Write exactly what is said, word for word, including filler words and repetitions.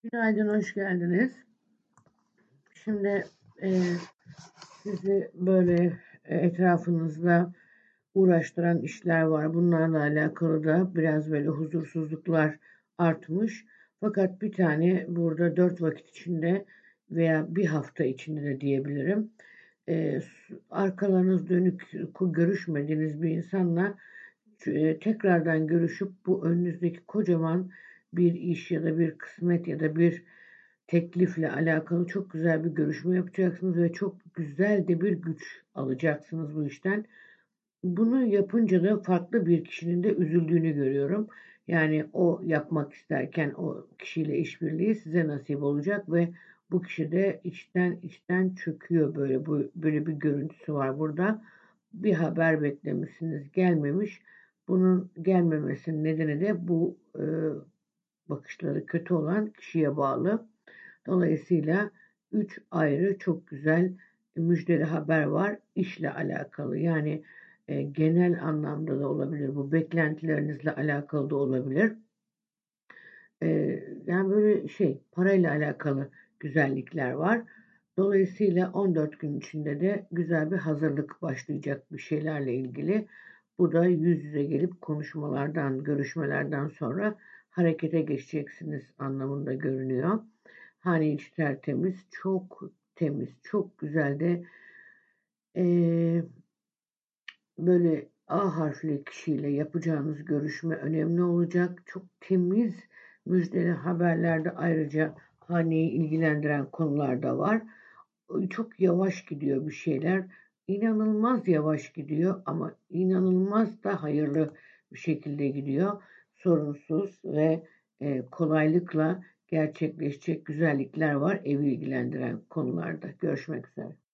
Günaydın, hoş geldiniz. Şimdi e, sizi böyle e, etrafınızda uğraştıran işler var. Bunlarla alakalı da biraz böyle huzursuzluklar artmış. Fakat bir tane burada dört vakit içinde veya bir hafta içinde de diyebilirim. E, arkalarınız dönük görüşmediğiniz bir insanla e, tekrardan görüşüp bu önünüzdeki kocaman bir iş ya da bir kısmet ya da bir teklifle alakalı çok güzel bir görüşme yapacaksınız ve çok güzel de bir güç alacaksınız bu işten. Bunu yapınca da farklı bir kişinin de üzüldüğünü görüyorum. Yani o yapmak isterken o kişiyle işbirliği size nasip olacak ve bu kişi de içten içten çöküyor, böyle bu böyle bir görüntüsü var burada. Bir haber beklemişsiniz, gelmemiş. Bunun gelmemesinin nedeni de bu e, bakışları kötü olan kişiye bağlı. Dolayısıyla üç ayrı çok güzel müjdeli haber var işle alakalı. Yani e, genel anlamda da olabilir. Bu beklentilerinizle alakalı da olabilir. E, Yani böyle şey parayla alakalı güzellikler var. Dolayısıyla on dört gün içinde de güzel bir hazırlık başlayacak bir şeylerle ilgili. Bu da yüz yüze gelip konuşmalardan, görüşmelerden sonra harekete geçeceksiniz anlamında görünüyor. Hane içi tertemiz, çok temiz, çok güzel de eee, böyle A harfli kişiyle yapacağınız görüşme önemli olacak. Çok temiz müjdeli haberlerde ayrıca haneyi ilgilendiren konular da var. Çok yavaş gidiyor bir şeyler. İnanılmaz yavaş gidiyor ama inanılmaz da hayırlı bir şekilde gidiyor. Sorunsuz ve e, kolaylıkla gerçekleşecek güzellikler var evi ilgilendiren konularda. Görüşmek üzere.